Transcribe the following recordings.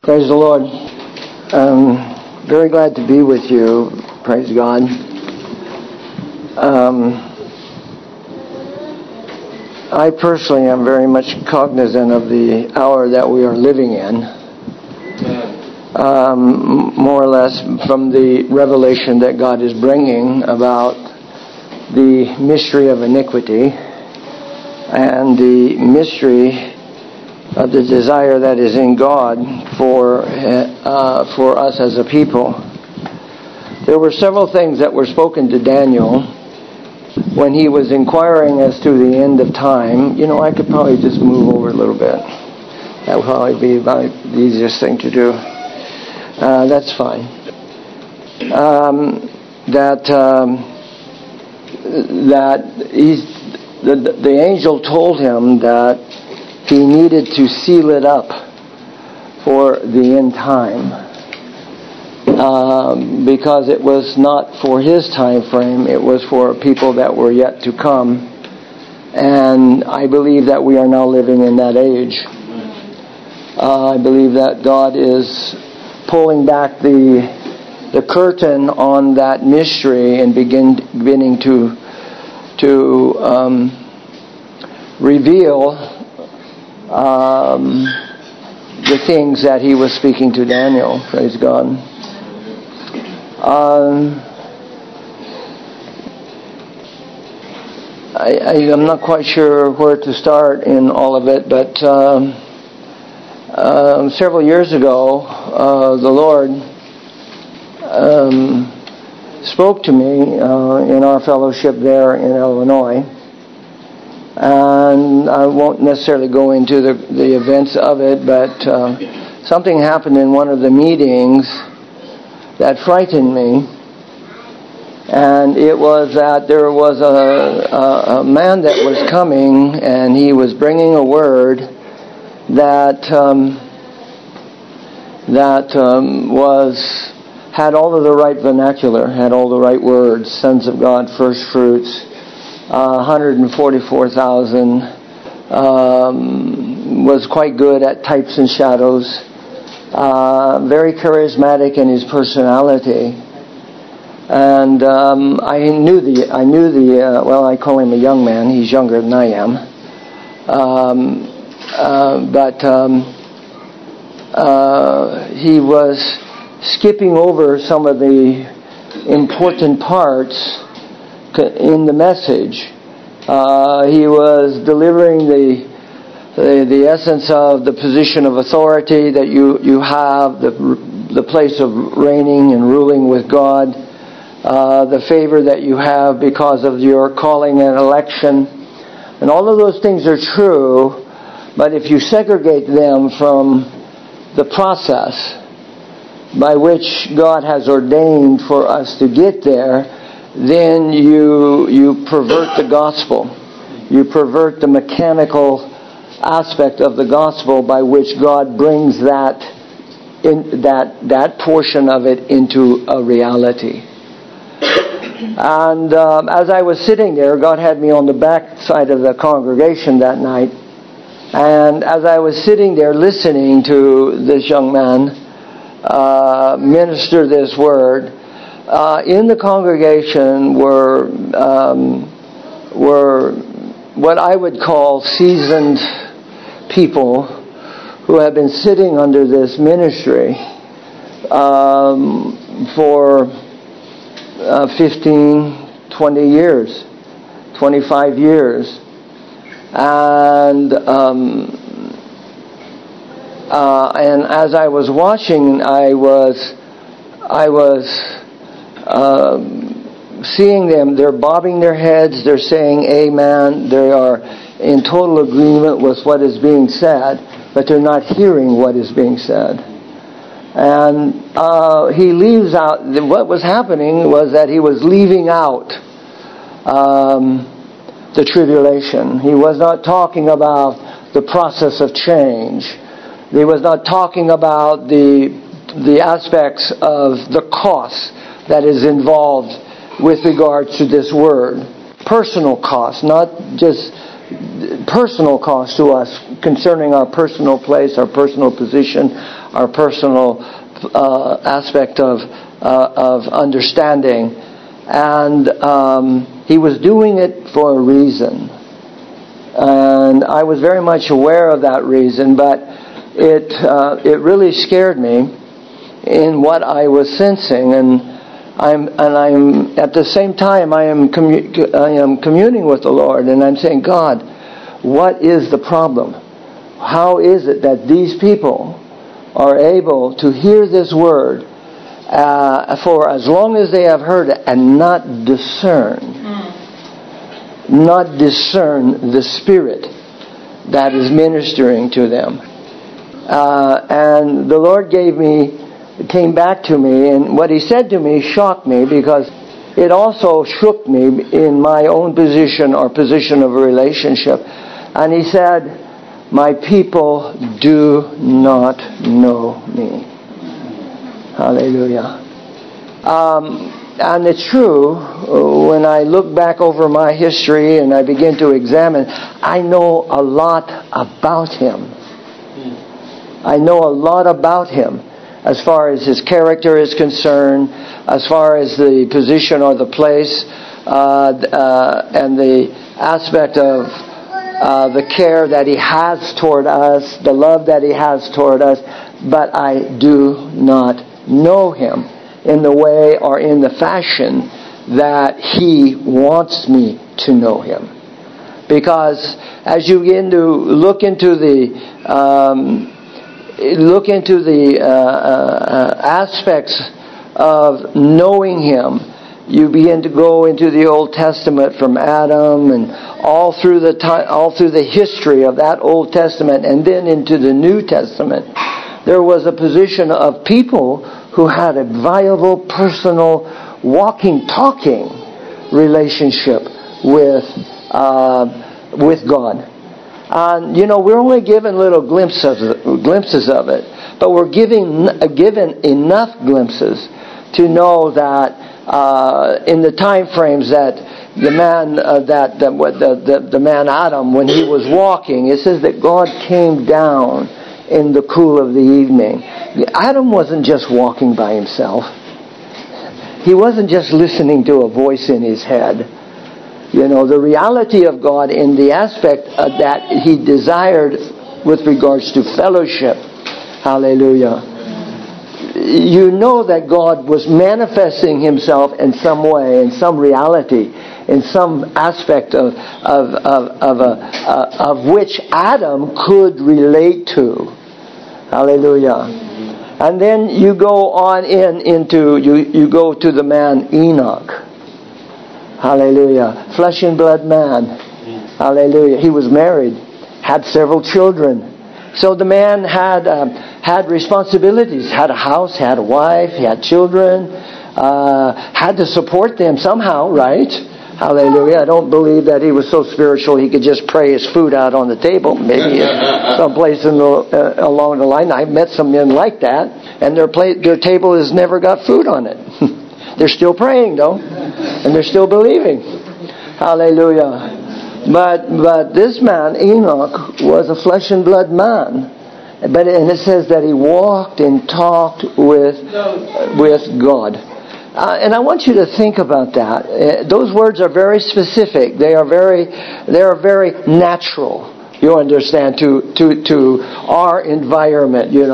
Praise the Lord. Very glad to be with you. Praise God. I personally am very much cognizant of the hour that we are living in. More or less from the revelation that God is bringing about the mystery of iniquity and the mystery of the desire that is in God for us as a people. There were several things that were spoken to Daniel when he was inquiring as to the end of time. You know, I could probably just move over a little bit. That would probably be about the easiest thing to do. That's fine. The angel told him that he needed to seal it up for the end time, because it was not for his time frame, it was for people that were yet to come. And I believe that we are now living in that age. I believe that God is pulling back the curtain on that mystery and beginning to reveal the things that he was speaking to Daniel. Praise God. I'm not quite sure where to start in all of it, but several years ago, the Lord spoke to me in our fellowship there in Illinois. And I won't necessarily go into the events of it, but something happened in one of the meetings that frightened me. And it was that there was a man that was coming, and he was bringing a word that had all of the right vernacular, had all the right words: sons of God, first fruits. 144,000, was quite good at types and shadows, very charismatic in his personality. And I knew the I call him a young man, he's younger than I am, but he was skipping over some of the important parts in the message. He was delivering the essence of the position of authority that you have, the place of reigning and ruling with God, the favor that you have because of your calling and election. And all of those things are true, but if you segregate them from the process by which God has ordained for us to get there, then you pervert the gospel. You pervert the mechanical aspect of the gospel by which God brings that portion of it into a reality. And as I was sitting there, God had me on the back side of the congregation that night. And as I was sitting there listening to this young man minister this word, in the congregation were what I would call seasoned people who have been sitting under this ministry for 15, 20 years, 25 years. And as I was watching, I was seeing them. They're bobbing their heads, they're saying amen, they are in total agreement with what is being said, but they're not hearing what is being said. And he leaves out, what was happening was that he was leaving out the tribulation. He was not talking about the process of change. He was not talking about the aspects of the cost that is involved with regards to this word. Personal cost, not just personal cost to us concerning our personal place, our personal position, our personal aspect of understanding. And he was doing it for a reason. And I was very much aware of that reason, but it really scared me in what I was sensing, and I'm at the same time I am communing with the Lord, and I'm saying, God, what is the problem? How is it that these people are able to hear this word for as long as they have heard it and not discern the Spirit that is ministering to them? And the Lord came back to me, and what He said to me shocked me, because it also shook me in my own position or position of a relationship. And He said, my people do not know me. Hallelujah. And it's true, when I look back over my history and I begin to examine, I know a lot about Him. I know a lot about Him as far as His character is concerned, as far as the position or the place, and the aspect of the care that He has toward us, the love that He has toward us, but I do not know Him in the way or in the fashion that He wants me to know Him. Because as you begin to look into the aspects of knowing Him, you begin to go into the Old Testament from Adam and all through the history of that Old Testament, and then into the New Testament. There was a position of people who had a viable, personal, walking, talking relationship with God. And we're only given little glimpses of it, but we're given enough glimpses to know that in the time frames that the man Adam, when he was walking, it says that God came down in the cool of the evening. Adam wasn't just walking by himself. He wasn't just listening to a voice in his head. The reality of God in the aspect that He desired with regards to fellowship. Hallelujah. You know that God was manifesting Himself in some way, in some reality, in some aspect of which Adam could relate to. Hallelujah. And then you go on you go to the man Enoch. Hallelujah. Flesh and blood man. Hallelujah. He was married, had several children. So the man had responsibilities, had a house, had a wife, he had children, had to support them somehow, right? Hallelujah. I don't believe that he was so spiritual he could just pray his food out on the table. Maybe someplace along the line. I've met some men like that, and their table has never got food on it. They're still praying, though, and they're still believing. Hallelujah. But this man, Enoch, was a flesh and blood man. And it says that he walked and talked with God. And I want you to think about that. Those words are very specific. They are very natural. You understand, to our environment, He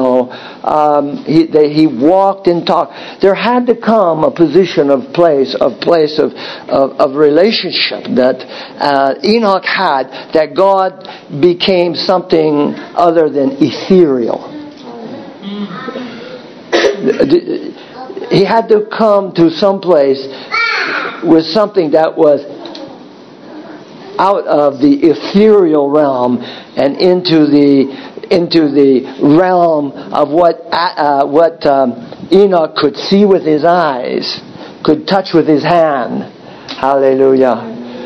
walked and talked. There had to come a position of place of relationship that Enoch had, that God became something other than ethereal. He had to come to some place with something that was out of the ethereal realm and into the realm of what Enoch could see with his eyes, could touch with his hand. Hallelujah.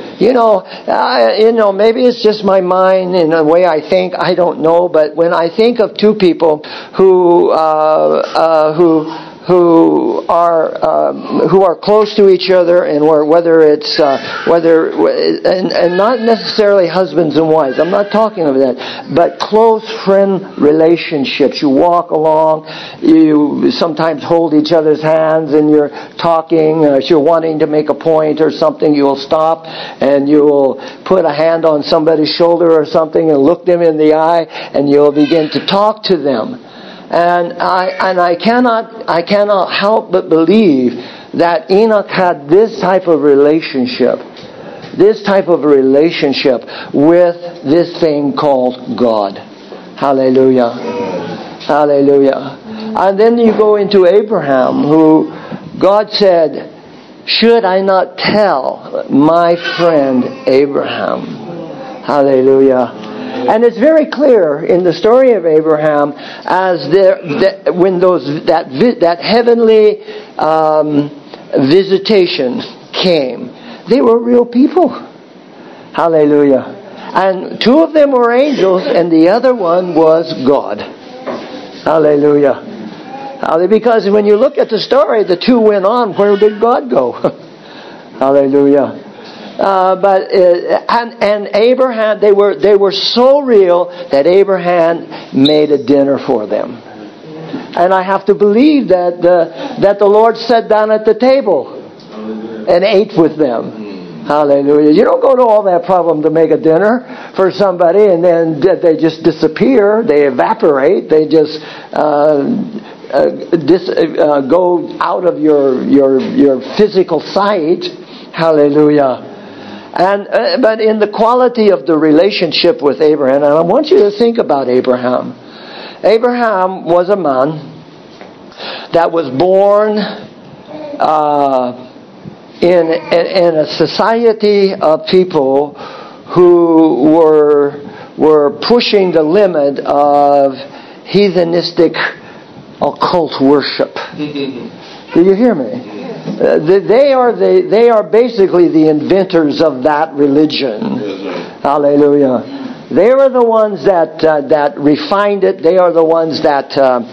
Maybe it's just my mind and the way I think. I don't know, but when I think of two people who who are close to each other, and whether it's and not necessarily husbands and wives. I'm not talking of that, but close friend relationships. You walk along, you sometimes hold each other's hands, and you're talking. If you're wanting to make a point or something, you'll stop and you'll put a hand on somebody's shoulder or something and look them in the eye, and you'll begin to talk to them. And I cannot help but believe that Enoch had this type of relationship with this thing called God. Hallelujah. Hallelujah. And then you go into Abraham, who God said, should I not tell my friend Abraham? Hallelujah. And it's very clear in the story of Abraham as when that heavenly visitation came. They were real people. Hallelujah. And two of them were angels, and the other one was God. Hallelujah. Because when you look at the story, the two went on. Where did God go? Hallelujah. And Abraham, they were so real that Abraham made a dinner for them. And I have to believe that the Lord sat down at the table and ate with them. Hallelujah. You don't go to all that problem to make a dinner for somebody and then they just disappear. They evaporate. They just go out of your physical sight. Hallelujah. But in the quality of the relationship with Abraham, and I want you to think about Abraham. Abraham was a man that was born in a society of people who were pushing the limit of heathenistic occult worship. Do you hear me? They are basically the inventors of that religion. Hallelujah. They were the ones that refined it. They are the ones that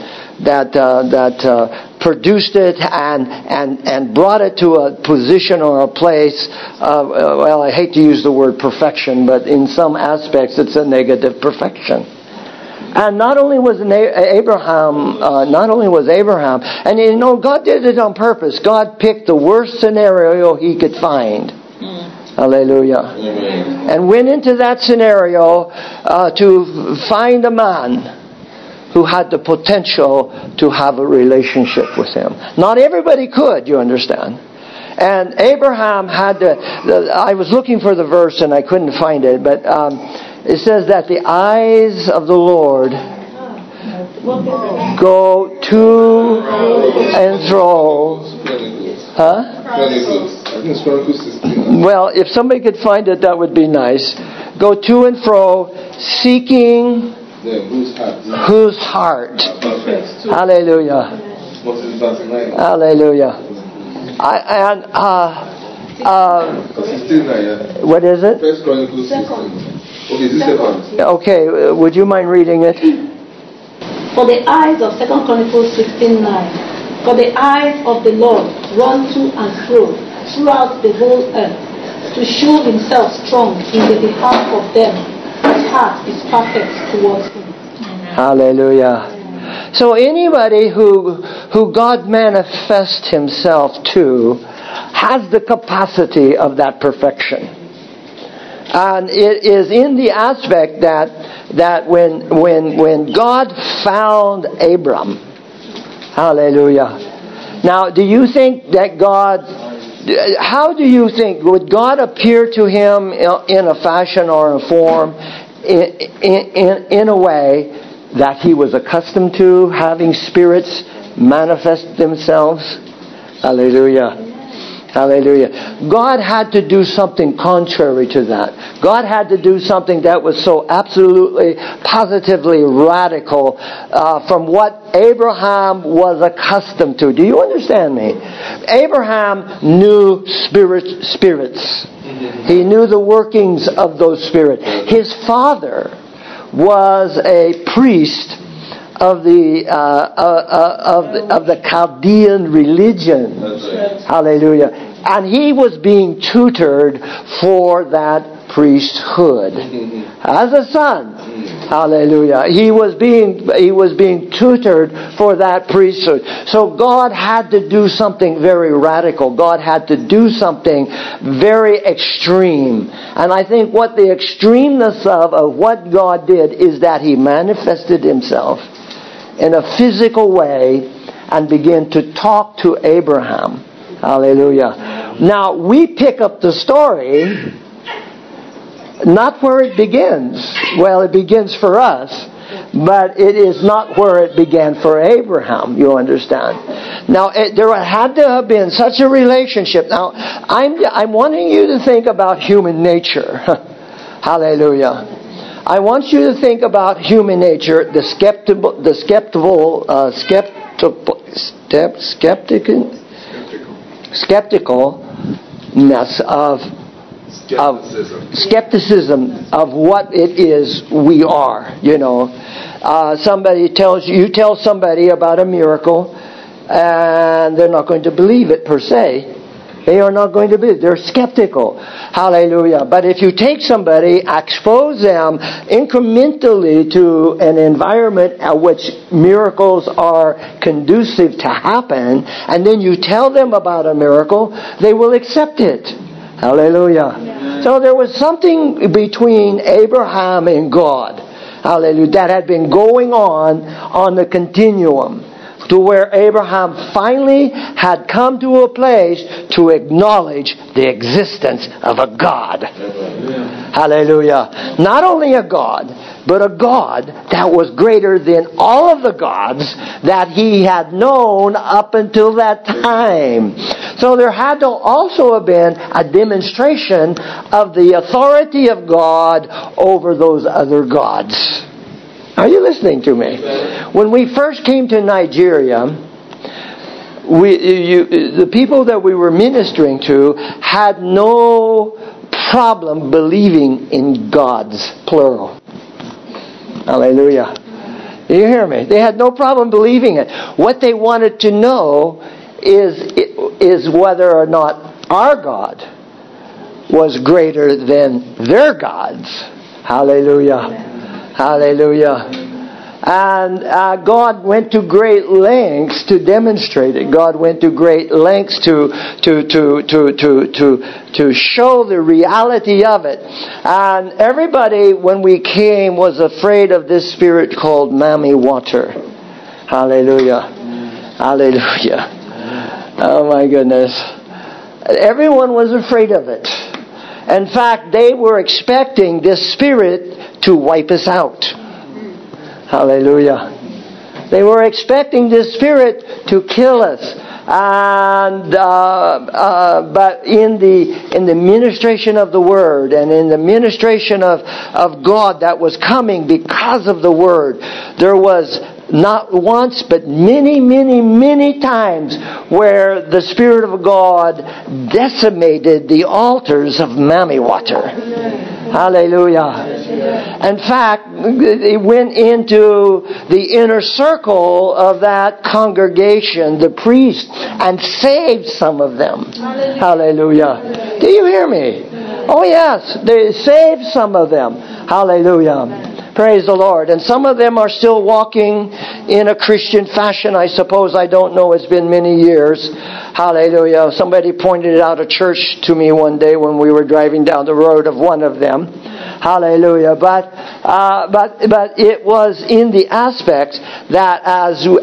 produced it and brought it to a position or a place of, well, I hate to use the word perfection, but in some aspects it's a negative perfection. And not only was Abraham, and you know, God did it on purpose. God picked the worst scenario He could find. Hallelujah. Amen. And went into that scenario to find a man who had the potential to have a relationship with Him. Not everybody could, you understand. And Abraham had I was looking for the verse and I couldn't find it, but it says that the eyes of the Lord go to and fro. Huh? Well, if somebody could find it, that would be nice. Go to and fro, seeking whose heart? Hallelujah. Hallelujah. What is it? First Chronicles 16. Okay, would you mind reading it? For the eyes of 2 Chronicles 16:9. For the eyes of the Lord run to and fro throughout the whole earth, to show Himself strong in the behalf of them whose heart is perfect towards Him. Hallelujah. So anybody who God manifests Himself to has the capacity of that perfection. And it is in the aspect that when God found Abram, hallelujah. Now, do you think that how do you think, would God appear to him in a fashion or a form in a way that he was accustomed to having spirits manifest themselves? Hallelujah. Hallelujah. God had to do something contrary to that. God had to do something that was so absolutely, positively radical from what Abraham was accustomed to. Do you understand me? Abraham knew spirits. He knew the workings of those spirits. His father was a priest of the Chaldean religion. Hallelujah. And he was being tutored for that priesthood as a son. Hallelujah. He was being tutored for that priesthood. So God had to do something very radical. God had to do something very extreme. And I think what the extremeness of what God did is that He manifested Himself in a physical way and began to talk to Abraham. Hallelujah. Now, we pick up the story not where it begins. Well, it begins for us, but it is not where it began for Abraham, you understand. Now, there had to have been such a relationship. Now, I'm wanting you to think about human nature. Hallelujah. I want you to think about human nature, the skepticalness of skepticism of what it is we are. You know, somebody you tell somebody about a miracle, and they're not going to believe it per se. They are not going to believe. They're skeptical. Hallelujah. But if you take somebody, expose them incrementally to an environment at which miracles are conducive to happen, and then you tell them about a miracle, they will accept it. Hallelujah. Yeah. So there was something between Abraham and God, hallelujah, that had been going on the continuum, to where Abraham finally had come to a place to acknowledge the existence of a God. Yeah. Hallelujah. Not only a God, but a God that was greater than all of the gods that he had known up until that time. So there had to also have been a demonstration of the authority of God over those other gods. Are you listening to me? When we first came to Nigeria, the people that we were ministering to had no problem believing in gods, plural. Hallelujah. Do you hear me? They had no problem believing it. What they wanted to know is whether or not our God was greater than their gods. Hallelujah. Hallelujah. And God went to great lengths to demonstrate it. God went to great lengths to show the reality of it. And everybody, when we came, was afraid of this spirit called Mami Water. Hallelujah. Hallelujah. Oh my goodness. Everyone was afraid of it. In fact, they were expecting this spirit to wipe us out. Hallelujah. They were expecting this spirit to kill us. And but in the ministration of the Word and in the ministration of God that was coming because of the Word, there was not once but many, many, many times where the Spirit of God decimated the altars of Mami Water. Hallelujah. In fact, it went into the inner circle of that congregation, the priest, and saved some of them. Hallelujah. Do you hear me? Oh yes, they saved some of them. Hallelujah. Praise the Lord. And some of them are still walking in a Christian fashion, I suppose. I don't know. It's been many years. Hallelujah. Somebody pointed out a church to me one day when we were driving down the road of one of them. Hallelujah. But it was in the aspect that as you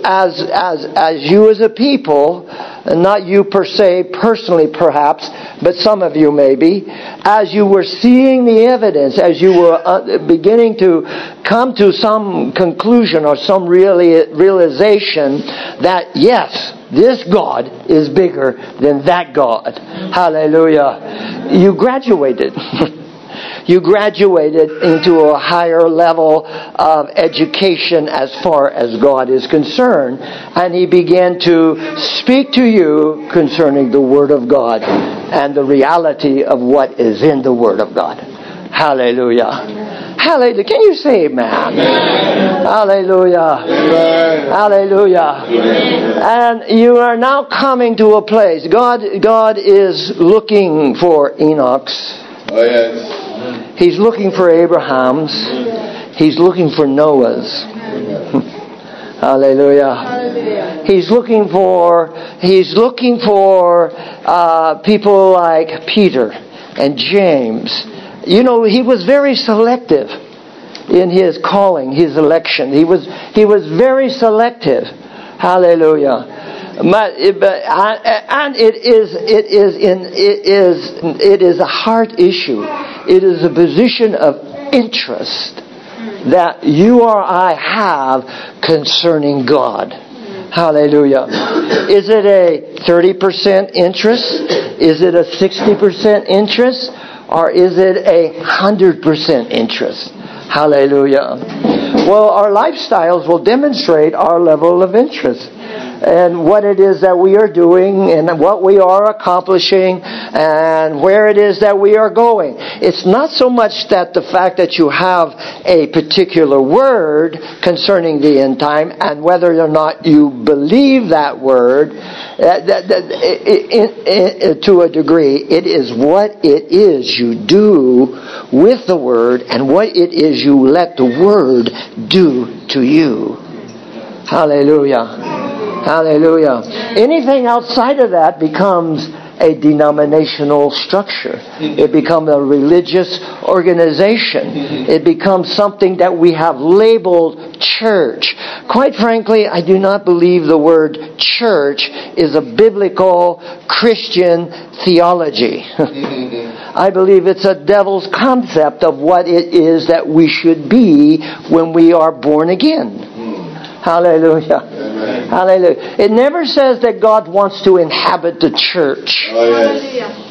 as a people, not you per se, personally perhaps, but some of you maybe, as you were seeing the evidence, as you were beginning to come to some conclusion or some realization that yes, this God is bigger than that God. Hallelujah. You graduated. You graduated into a higher level of education as far as God is concerned. And He began to speak to you concerning the Word of God and the reality of what is in the Word of God. Hallelujah. Hallelujah. Can you say amen? Amen. Hallelujah. Amen. Hallelujah. Amen. And you are now coming to a place. God is looking for Enoch's. Oh, yes. He's looking for Abraham's. He's looking for Noah's. Hallelujah. Hallelujah. He's looking for people like Peter and James. You know, he was very selective in his calling, his election. He was very selective. Hallelujah. And it is a heart issue. It is a position of interest that you or I have concerning God. Hallelujah. Is it a 30% interest? Is it a 60% interest? Or is it a 100% interest? Hallelujah. Well, our lifestyles will demonstrate our level of interest and what it is that we are doing and what we are accomplishing and where it is that we are going. It's not so much that the fact that you have a particular word concerning the end time and whether or not you believe that word to a degree. It is what it is you do with the word and what it is you let the word do to you. Hallelujah. Hallelujah. Anything outside of that becomes a denominational structure. It becomes a religious organization. It becomes something that we have labeled church. Quite frankly, I do not believe the word church is a biblical Christian theology. I believe it's a devil's concept of what it is that we should be when we are born again. Hallelujah. Amen. Hallelujah. It never says that God wants to inhabit the church. Oh, yes.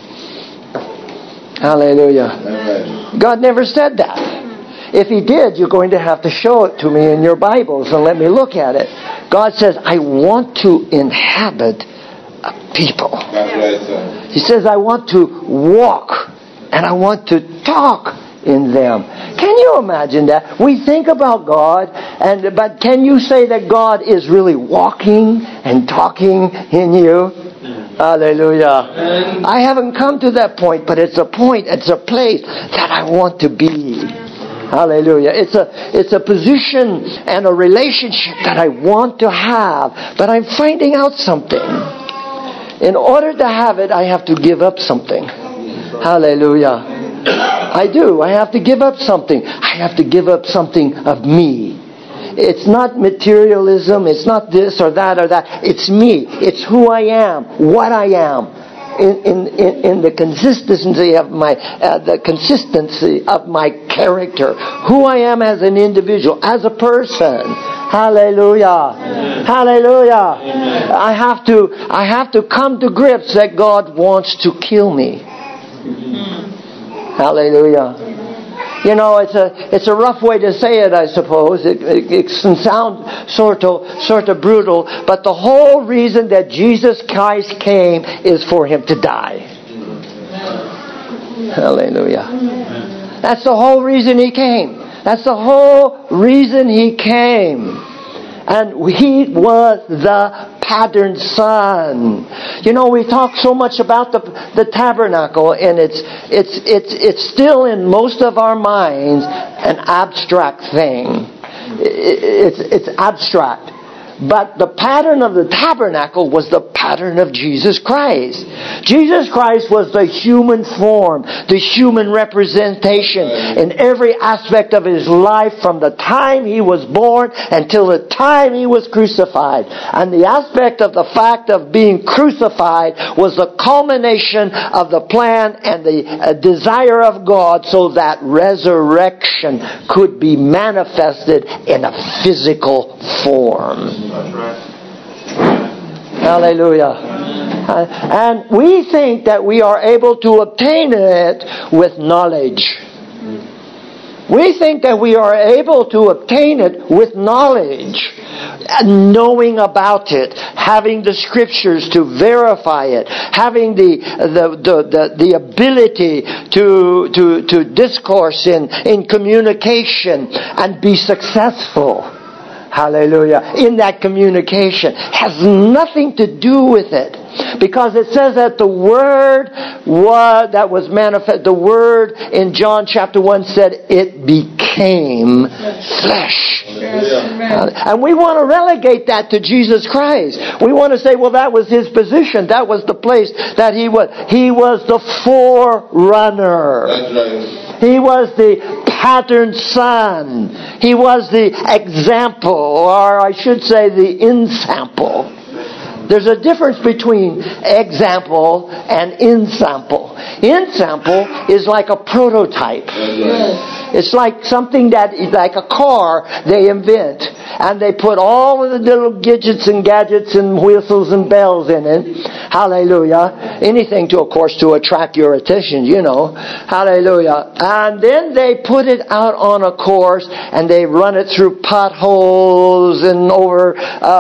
Hallelujah. Amen. God never said that. If He did, you're going to have to show it to me in your Bibles and let me look at it. God says, I want to inhabit a people. That's right, sir. He says, I want to walk and I want to talk in them. Can you imagine that? We think about God, but can you say that God is really walking and talking in you? Hallelujah. I haven't come to that point, but it's a point, it's a place that I want to be. Hallelujah. It's a position and a relationship that I want to have, but I'm finding out something. In order to have it, I have to give up something. Hallelujah. I do. I have to give up something. I have to give up something of me. It's not materialism. It's not this or that or that. It's me. It's who I am. What I am. In the consistency of my character. Who I am as an individual, as a person. Hallelujah. Amen. Hallelujah. Amen. I have to come to grips that God wants to kill me. Hallelujah. You know, it's a rough way to say it, I suppose. It can sound sort of brutal, but the whole reason that Jesus Christ came is for Him to die. Hallelujah. That's the whole reason He came. That's the whole reason He came. And He was the pattern son. You know, we talk so much about the tabernacle, and it's still in most of our minds an abstract thing. It's abstract. But the pattern of the tabernacle was the pattern of Jesus Christ. Jesus Christ was the human form, the human representation in every aspect of His life from the time He was born until the time He was crucified. And the aspect of the fact of being crucified was the culmination of the plan and the desire of God so that resurrection could be manifested in a physical form. That's right. Hallelujah. And we think that we are able to obtain it with knowledge. We think that we are able to obtain it with knowledge. knowing about it, having the scriptures to verify it, having the ability to discourse in communication and be successful. Hallelujah. In that communication has nothing to do with it. Because it says that the Word that was manifest, the Word in John chapter 1 said it became flesh. And we want to relegate that to Jesus Christ. We want to say, well, that was His position. That was the place that He was. He was the forerunner. That's right. He was the pattern son. He was the example, or I should say the ensample. There's a difference between example and ensample. Ensample is like a prototype. It's like something like a car they invent. And they put all of the little gadgets and whistles and bells in it. Hallelujah. Anything to attract your attention, Hallelujah. And then they put it out on a course and they run it through potholes and over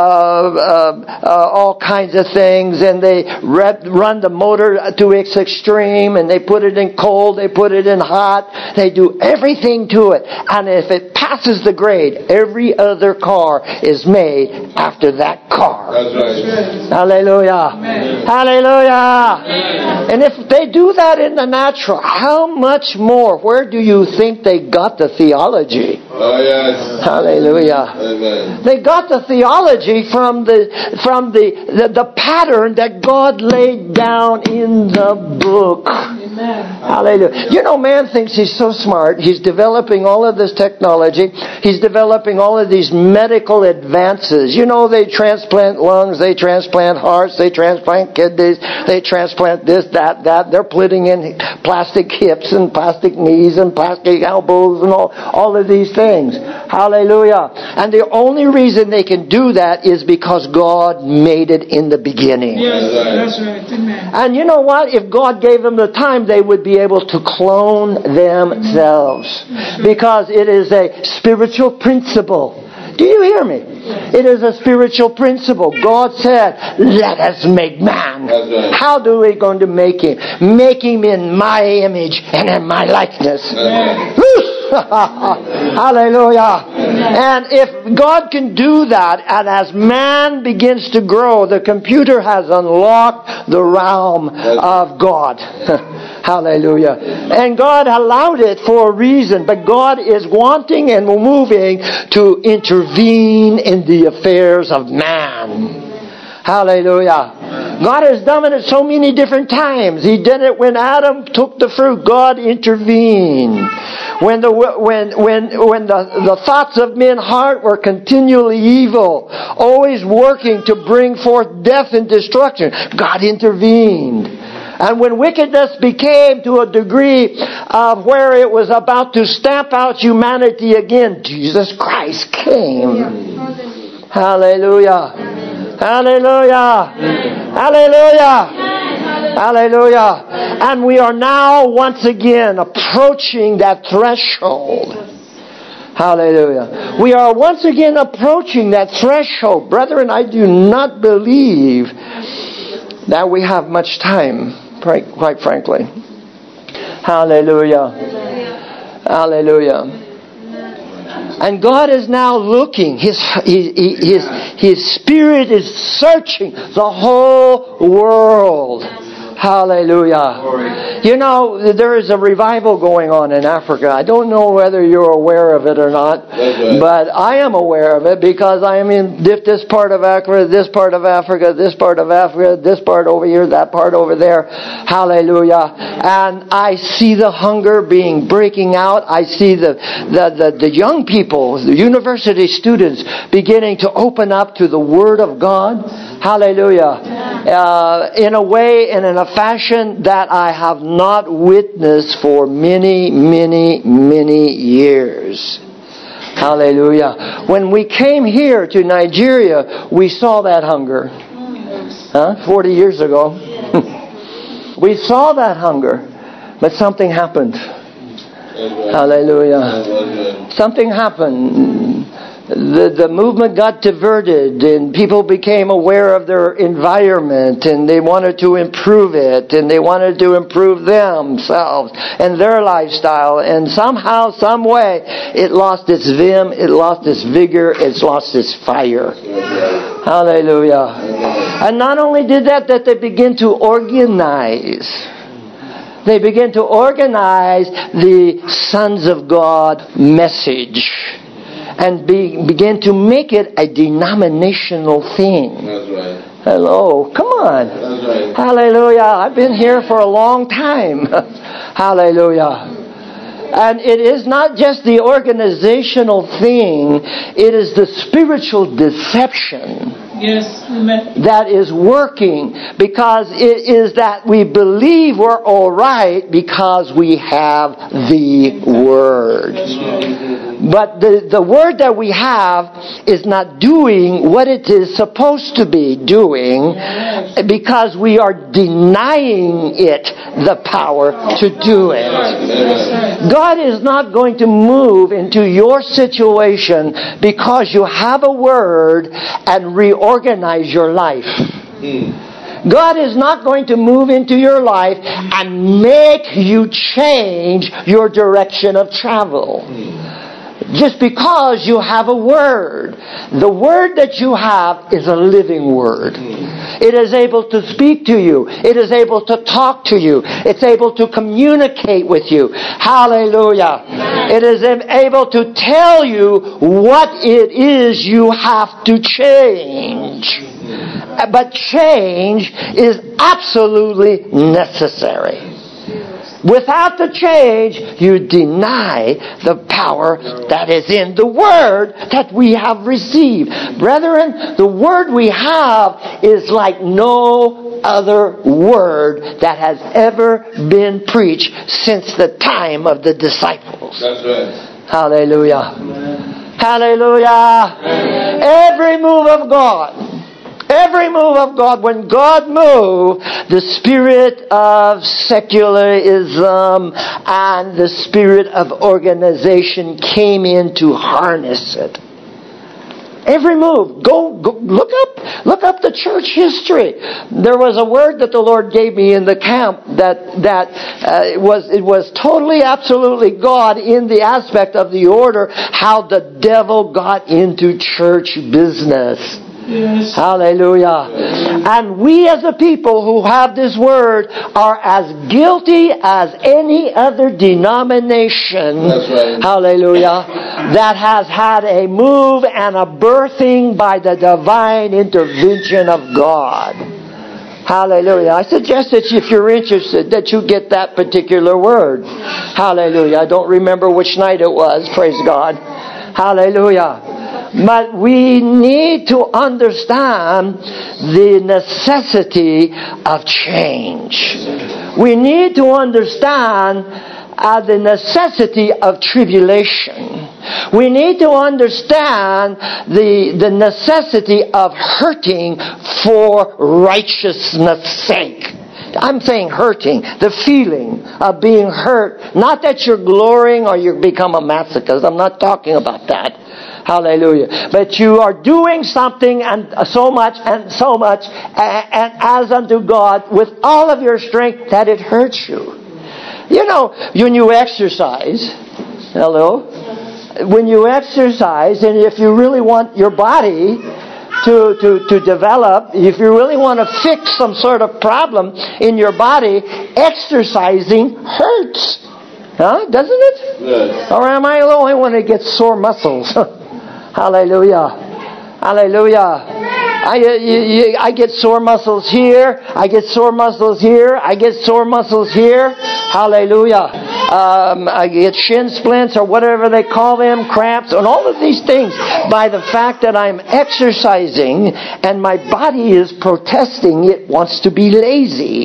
all kinds of things, and they run the motor to its extreme, and they put it in cold, they put it in hot, they do everything to it. And if it passes the grade, every other car is made after that car. That's right. Hallelujah. Amen. Hallelujah. Amen. And if they do that in the natural, how much more? Where do you think they got the theology? Oh, yes. Hallelujah. Amen. They got the theology from the pattern that God laid down in the book. Amen. Hallelujah. Man thinks he's so smart. He's developing all of this technology. He's developing all of these medical advances. They transplant lungs, they transplant hearts, they transplant kidneys, they transplant this, that. They're putting in plastic hips and plastic knees and plastic elbows and all of these things. Hallelujah. And the only reason they can do that is because God made it in the beginning. Yes, that's right. Amen. And you know what? If God gave them the time, they would be able to clone themselves. Because it is a spiritual principle. Do you hear me? It is a spiritual principle. God said, let us make man. Right. How do we going to make him? Make him in my image and in my likeness. Hallelujah. And if God can do that, and as man begins to grow, the computer has unlocked the realm of God. Hallelujah. And God allowed it for a reason, but God is wanting and moving to intervene in the affairs of man. Hallelujah. God has done it so many different times. He did it when Adam took the fruit. God intervened. When the thoughts of men's heart were continually evil, always working to bring forth death and destruction, God intervened. And when wickedness became to a degree of where it was about to stamp out humanity again, Jesus Christ came. Hallelujah. Hallelujah. Hallelujah. Hallelujah. And we are now once again approaching that threshold. Hallelujah. We are once again approaching that threshold. Brethren, I do not believe that we have much time, quite frankly. Hallelujah. Hallelujah. And God is now looking. His Spirit is searching the whole world. Hallelujah. There is a revival going on in Africa. I don't know whether you're aware of it or not, but I am aware of it because I am in this part of Africa, this part of Africa, this part of Africa, this part over here, that part over there. Hallelujah. And I see the hunger breaking out. I see the young people, the university students beginning to open up to the Word of God. Hallelujah. In a way and in a fashion that I have not witnessed for many, many, many years. Hallelujah. When we came here to Nigeria, we saw that hunger. 40 years ago. We saw that hunger. But something happened. Hallelujah. Something happened. the movement got diverted and people became aware of their environment and they wanted to improve it and they wanted to improve themselves and their lifestyle, and somehow, some way, it lost its vim, it lost its vigor, it's lost its fire. Hallelujah. And not only did that they began to organize. They began to organize the Sons of God message and begin to make it a denominational thing. That's right. Hello, come on. That's right. Hallelujah. I've been here for a long time. Hallelujah. And it is not just the organizational thing, it is the spiritual deception. Yes, amen. That is working, because it is that we believe we're all right because we have the Word. But the Word that we have is not doing what it is supposed to be doing, because we are denying it the power to do it. God is not going to move into your situation because you have a Word and reorganize your life. God is not going to move into your life and make you change your direction of travel. Just because you have a Word. The Word that you have is a living Word. It is able to speak to you. It is able to talk to you. It's able to communicate with you. Hallelujah. It is able to tell you what it is you have to change. But change is absolutely necessary. Without the change, you deny the power that is in the Word that we have received. Brethren, the Word we have is like no other Word that has ever been preached since the time of the disciples. That's right. Hallelujah. Hallelujah. Every move of God. Every move of God, when God moved, the spirit of secularism and the spirit of organization came in to harness it. Every move. Go look up the church history. There was a word that the Lord gave me in the camp that it was totally, absolutely God in the aspect of the order, how the devil got into church business. Yes. Hallelujah. And we as a people who have this Word are as guilty as any other denomination. That's right. Hallelujah. That has had a move and a birthing by the divine intervention of God. Hallelujah. I suggest that if you're interested, that you get that particular word. Hallelujah. I don't remember which night it was. Praise God. Hallelujah. But we need to understand the necessity of change. We need to understand the necessity of tribulation. We need to understand the necessity of hurting for righteousness' sake. I'm saying hurting, the feeling of being hurt. Not that you're glorying or you become a masochist. I'm not talking about that. Hallelujah. But you are doing something and so much and as unto God with all of your strength that it hurts you. You know, when you exercise, when you exercise, and if you really want your body to develop, if you really want to fix some sort of problem in your body, exercising hurts. Huh? Doesn't it? Yes. Or am I the only one that gets sore muscles? Hallelujah. Hallelujah. I get sore muscles here. I get sore muscles here. I get sore muscles here. Hallelujah. I get shin splints or whatever they call them, cramps, and all of these things by the fact that I'm exercising and my body is protesting. It wants to be lazy.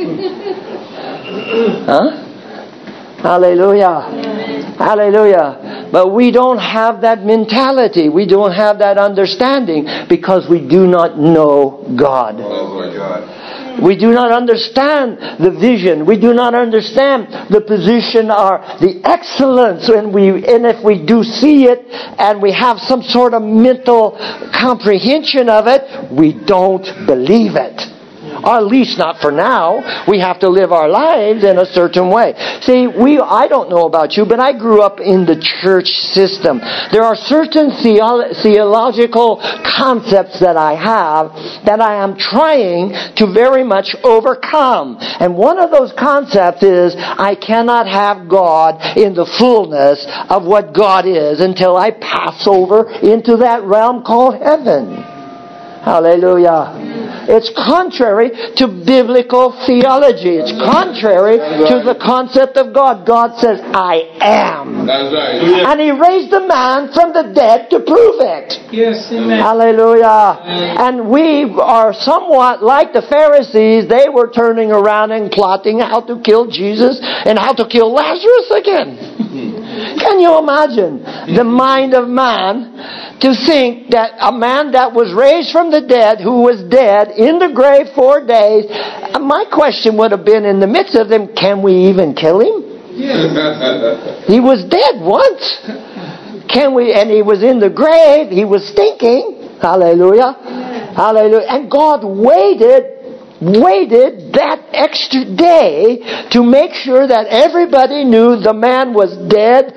Huh? Hallelujah. Hallelujah. But we don't have that mentality. We don't have that understanding because we do not know God. We do not understand the vision. We do not understand the position or the excellence. And if we do see it and we have some sort of mental comprehension of it, we don't believe it. Or at least not for now. We have to live our lives in a certain way. See, I don't know about you, but I grew up in the church system. There are certain theological concepts that I have that I am trying to very much overcome. And one of those concepts is I cannot have God in the fullness of what God is until I pass over into that realm called heaven. Hallelujah. It's contrary to biblical theology. It's contrary to the concept of God. God says, I am. That's right. And He raised a man from the dead to prove it. Yes, amen. Hallelujah. And we are somewhat like the Pharisees. They were turning around and plotting how to kill Jesus and how to kill Lazarus again. Can you imagine the mind of man to think that a man that was raised from the dead, who was dead in the grave 4 days, my question would have been in the midst of them, can we even kill him? He was dead once. And he was in the grave, he was stinking. Hallelujah. Hallelujah. And God waited that extra day to make sure that everybody knew the man was dead.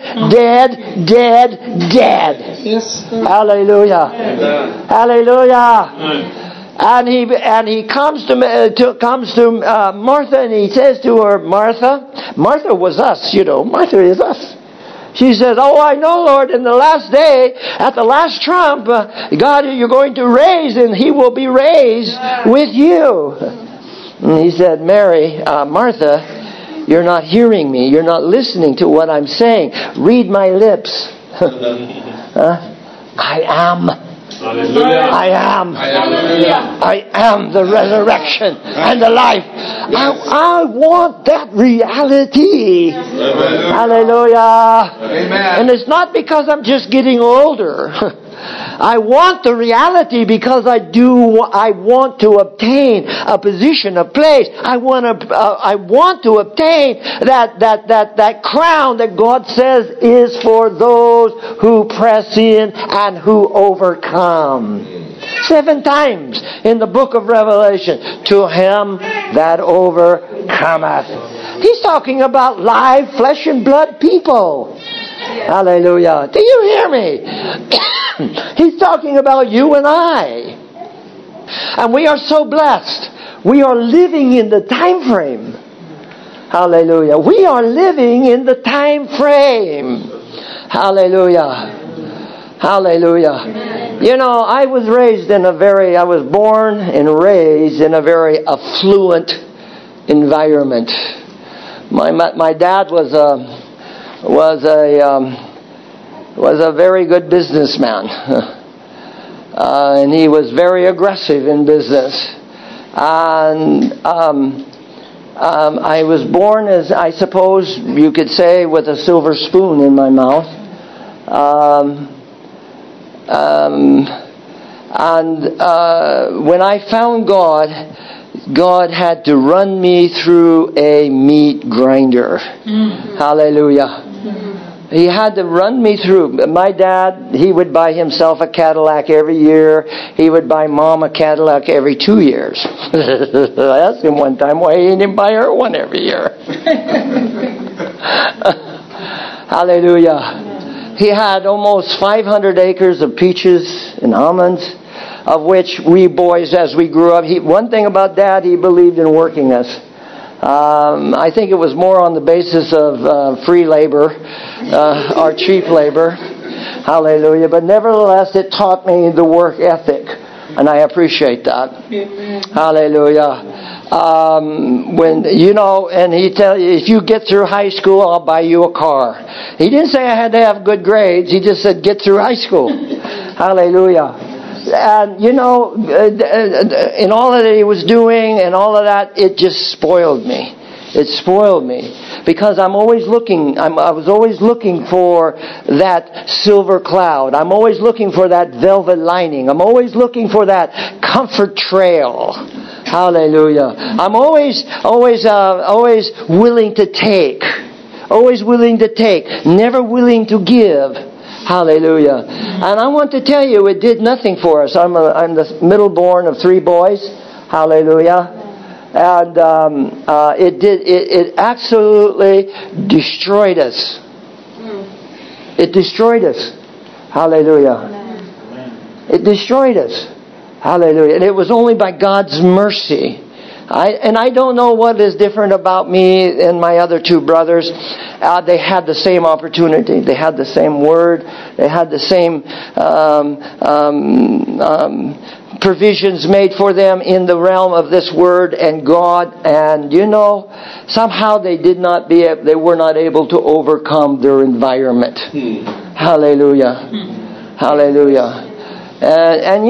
Yes, sir. Hallelujah. Hallelujah. And he comes to Martha, and he says to her, Martha was us, Martha is us. She says, oh, I know, Lord, in the last day, at the last trump, God, you're going to raise, and He will be raised with you. And He said, Martha, you're not hearing me. You're not listening to what I'm saying. Read my lips. I am. Hallelujah. I am. Hallelujah. I am the resurrection and the life. I want that reality. Amen. Hallelujah. Amen. And it's not because I'm just getting older. I want the reality because I want to obtain a position, a place. I want to obtain that crown that God says is for those who press in and who overcome. 7 times in the book of Revelation, to him that overcometh. He's talking about live flesh and blood people. Hallelujah. Do you hear me? He's talking about you and I. And we are so blessed. We are living in the time frame. Hallelujah. We are living in the time frame. Hallelujah. Hallelujah. I was born and raised in a very affluent environment. My dad was a very good businessman. And he was very aggressive in business. And I was born, as I suppose you could say, with a silver spoon in my mouth. When I found God had to run me through a meat grinder. Hallelujah. He had to run me through. My dad, he would buy himself a Cadillac every year. He would buy Mom a Cadillac every 2 years. I asked him one time why he didn't buy her one every year. Hallelujah. He had almost 500 acres of peaches and almonds, of which we boys, as we grew up, one thing about Dad, he believed in working us. I think it was more on the basis of free labor or cheap labor. Hallelujah. But nevertheless, it taught me the work ethic. And I appreciate that. Amen. Hallelujah. And he tell you, if you get through high school, I'll buy you a car. He didn't say I had to have good grades. He just said, get through high school. Hallelujah. And, in all that he was doing and all of that, it just spoiled me. It spoiled me. Because I was always looking for that silver cloud. I'm always looking for that velvet lining. I'm always looking for that comfort trail. Hallelujah. I'm always willing to take. Always willing to take. Never willing to give. Hallelujah. And I want to tell you, it did nothing for us. I'm the middle born of 3 boys. Hallelujah. And it absolutely destroyed us. It destroyed us. Hallelujah. It destroyed us. Hallelujah. And it was only by God's mercy. I don't know what is different about me and my other 2 brothers. They had the same opportunity. They had the same word. They had the same provisions made for them in the realm of this word and God. And somehow they were not able to overcome their environment. Hallelujah. Hallelujah. And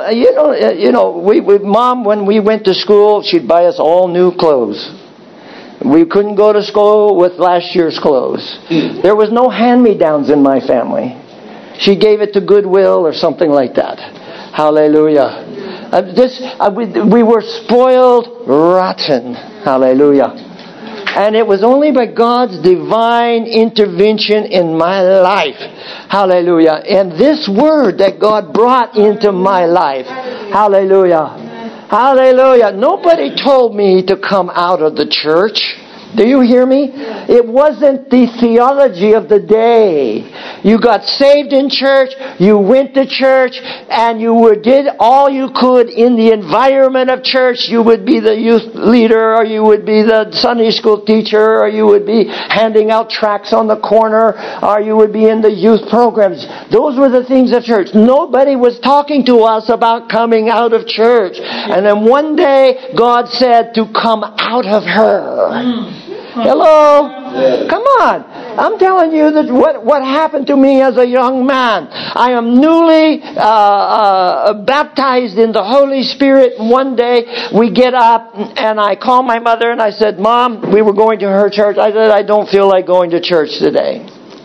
Mom, when we went to school, she'd buy us all new clothes. We couldn't go to school with last year's clothes. There was no hand-me-downs in my family. She gave it to Goodwill or something like that. Hallelujah. We were spoiled rotten. Hallelujah. And it was only by God's divine intervention in my life. Hallelujah. And this word that God brought into my life. Hallelujah. Hallelujah. Nobody told me to come out of the church. Do you hear me? It wasn't the theology of the day. You got saved in church, you went to church, and you did all you could in the environment of church. You would be the youth leader, or you would be the Sunday school teacher, or you would be handing out tracts on the corner, or you would be in the youth programs. Those were the things of church. Nobody was talking to us about coming out of church. And then one day, God said to come out of her. Hello? Come on. I'm telling you that what happened to me as a young man. I am newly baptized in the Holy Spirit. One day we get up and I call my mother and I said, Mom, we were going to her church. I said, I don't feel like going to church today.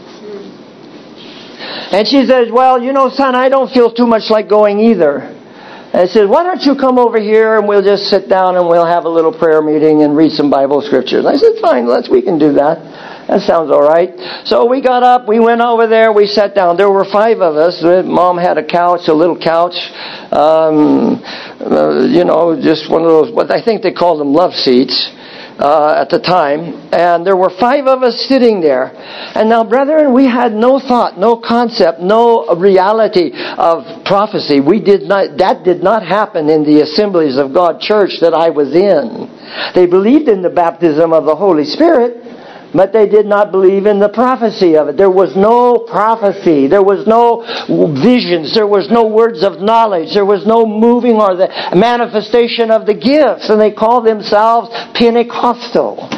And she says, well, son, I don't feel too much like going either. And I said, why don't you come over here and we'll just sit down and we'll have a little prayer meeting and read some Bible scriptures. And I said, fine, we can do that. That sounds all right. So we got up, we went over there, we sat down. There were 5 of us. Mom had a couch, a little couch. Just one of those, what I think they called them love seats. At the time, and there were 5 of us sitting there. And now, brethren, we had no thought, no concept, no reality of prophecy. That did not happen in the Assemblies of God church that I was in. They believed in the baptism of the Holy Spirit, but they did not believe in the prophecy of it. There was no prophecy. There was no visions. There was no words of knowledge. There was no moving or the manifestation of the gifts. And they called themselves Pentecostal.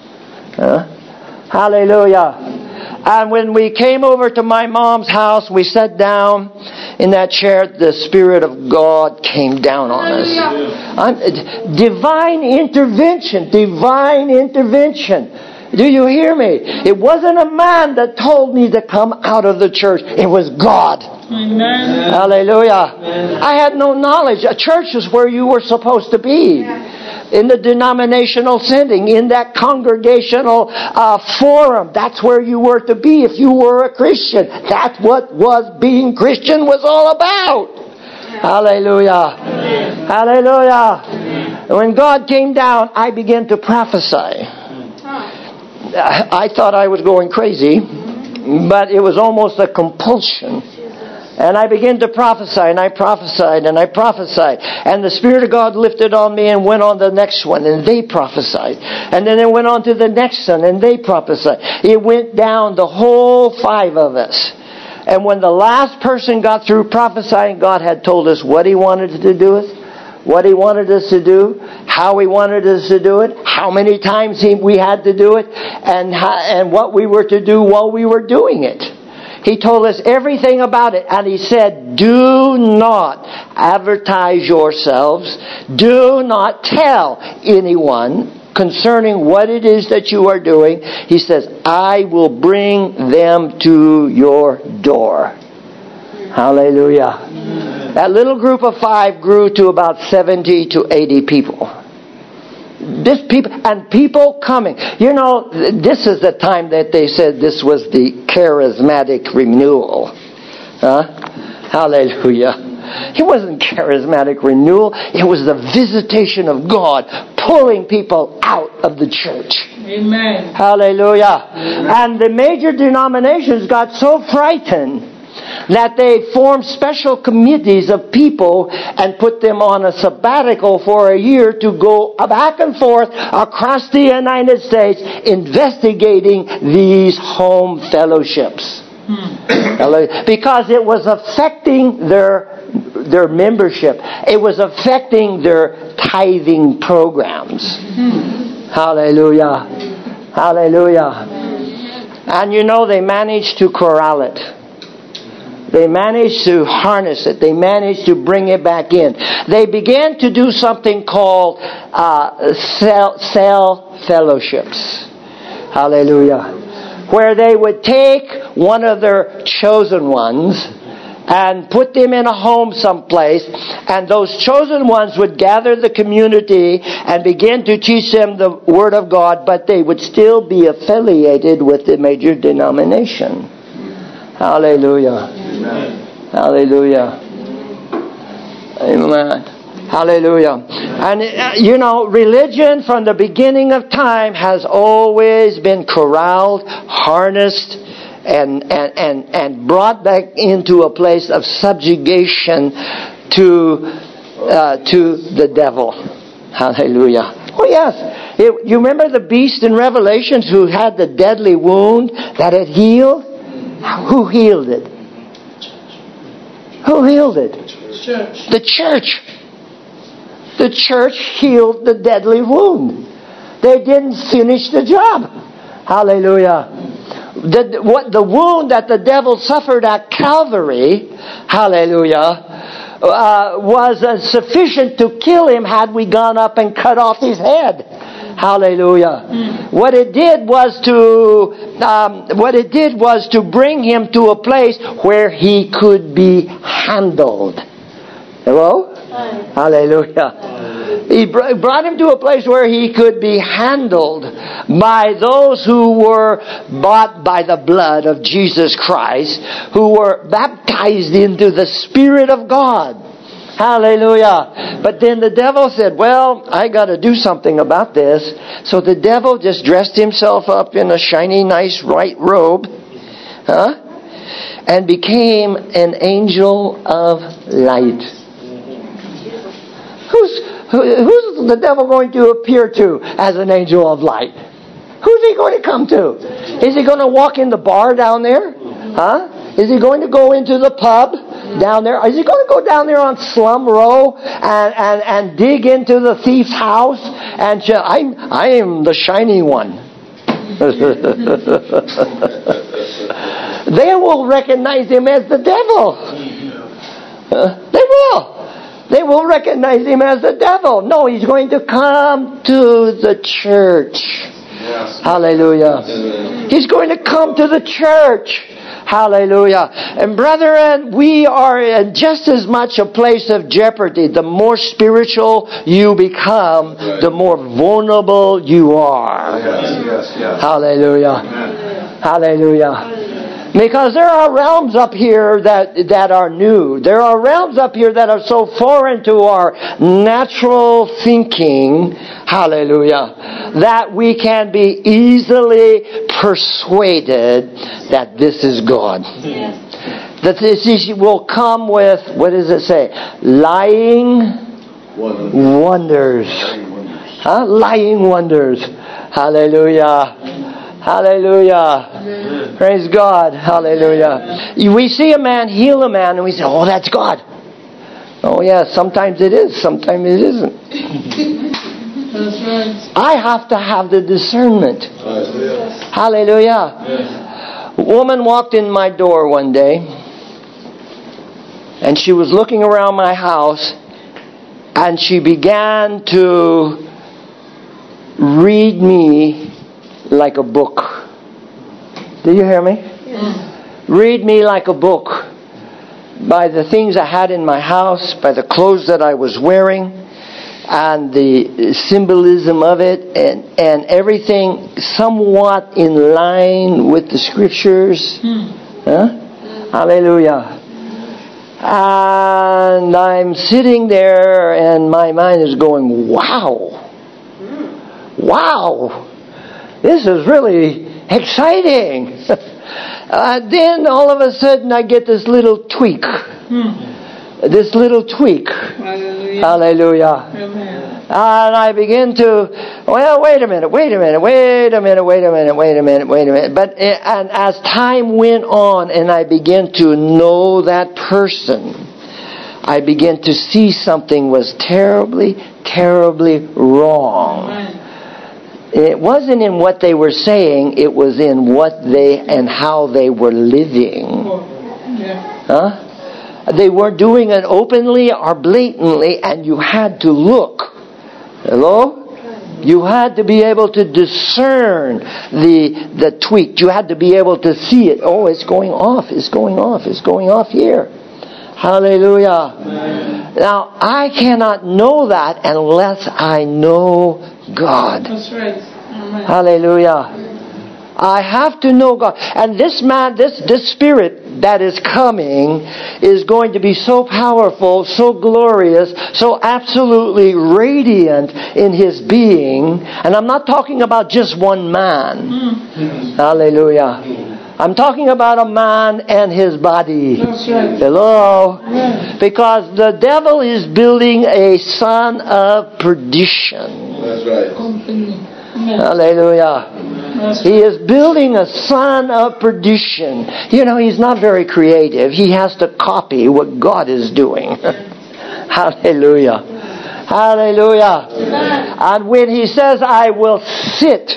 Hallelujah. And when we came over to my mom's house, we sat down in that chair. The Spirit of God came down on us. Divine intervention. Divine intervention. Do you hear me? It wasn't a man that told me to come out of the church. It was God. Amen. Hallelujah. Amen. I had no knowledge. A church is where you were supposed to be. In the denominational setting, in that congregational forum. That's where you were to be if you were a Christian. That's what being Christian was all about. Hallelujah. Amen. Hallelujah. Amen. When God came down, I began to prophesy. I thought I was going crazy, but it was almost a compulsion. And I began to prophesy, and I prophesied, and I prophesied. And the Spirit of God lifted on me and went on the next one, and they prophesied. And then it went on to the next one, and they prophesied. It went down, the whole 5 of us. And when the last person got through prophesying, God had told us what He wanted to do with, what He wanted us to do, how He wanted us to do it, how many times we had to do it, and what we were to do while we were doing it. He told us everything about it, and He said, do not advertise yourselves, do not tell anyone concerning what it is that you are doing. He says, I will bring them to your door. Hallelujah. That little group of 5 grew to about 70 to 80 people. People coming. You know, this is the time that they said this was the charismatic renewal. Hallelujah. It wasn't charismatic renewal. It was the visitation of God pulling people out of the church. Amen. Hallelujah. And the major denominations got so frightened that they formed special committees of people and put them on a sabbatical for a year to go back and forth across the United States investigating these home fellowships. Because it was affecting their membership. It was affecting their tithing programs. Hallelujah. Hallelujah. And you know, they managed to corral it. They managed to harness it. They managed to bring it back in. They began to do something called cell fellowships. Hallelujah. Where they would take one of their chosen ones and put them in a home someplace, and those chosen ones would gather the community and begin to teach them the Word of God, but they would still be affiliated with the major denomination. Hallelujah. Amen. Hallelujah. Amen. Hallelujah. And you know, religion from the beginning of time has always been corralled, harnessed, and brought back into a place of subjugation to the devil. Hallelujah. Oh yes. You remember the beast in Revelations who had the deadly wound that it healed? Who healed it? Who healed it? Church. The church. The church healed the deadly wound. They didn't finish the job. Hallelujah. The wound that the devil suffered at Calvary, hallelujah, was sufficient to kill him had we gone up and cut off his head. Hallelujah. What it did was to bring him to a place where he could be handled. Hello? Hallelujah. He brought him to a place where he could be handled by those who were bought by the blood of Jesus Christ, who were baptized into the Spirit of God. Hallelujah. But then the devil said, well, I got to do something about this. So the devil just dressed himself up in a shiny, nice white robe, and became an angel of light. Who's the devil going to appear to as an angel of light? Who's he going to come to? Is he going to walk in the bar down there? Is he going to go into the pub down there? Is he going to go down there on Slum Row and dig into the thief's house and say, I am the shiny one? They will recognize him as the devil. They will. They will recognize him as the devil. No, he's going to come to the church. Yes. Hallelujah. He's going to come to the church. Hallelujah. And brethren, we are in just as much a place of jeopardy. The more spiritual you become, the more vulnerable you are. Yes. Hallelujah. Amen. Hallelujah. Because there are realms up here that are new. There are realms up here that are so foreign to our natural thinking, hallelujah, that we can be easily persuaded that this is God. Yes. That this will come with, what does it say? Lying wonders. Lying wonders. Hallelujah. Hallelujah. Amen. Praise God. Hallelujah. We see a man heal a man and we say, oh, that's God. Oh, yeah, sometimes it is. Sometimes it isn't. That's right. I have to have the discernment. Hallelujah. A woman walked in my door one day and she was looking around my house and she began to read me like a book. Do you hear me? Yes. Read me like a book. by the things I had in my house, by the clothes that I was wearing, and the symbolism of it, and everything somewhat in line with the Scriptures. Huh? Hallelujah. And I'm sitting there and my mind is going, wow, this is really exciting. Then all of a sudden I get this little tweak. Hallelujah. Hallelujah. Amen. And I begin to, well, wait a minute. But and as time went on and I began to know that person, I began to see something was terribly, terribly wrong. Amen. It wasn't in what they were saying, it was in what they and how they were living. Yeah. Huh? They weren't doing it openly or blatantly, and you had to look. Hello? You had to be able to discern the tweak. You had to be able to see it. Oh, it's going off here. Hallelujah. Amen. Now, I cannot know that unless I know God. That's right. Amen. Hallelujah. I have to know God. And this man, this spirit that is coming is going to be so powerful, so glorious, so absolutely radiant in his being. And I'm not talking about just one man. Hallelujah. I'm talking about a man and his body. That's right. Hello? Amen. Because the devil is building a son of perdition. That's right. Company. Amen. Hallelujah. That's He is building a son of perdition. You know, he's not very creative. He has to copy what God is doing. Hallelujah. Hallelujah. And when he says, I will sit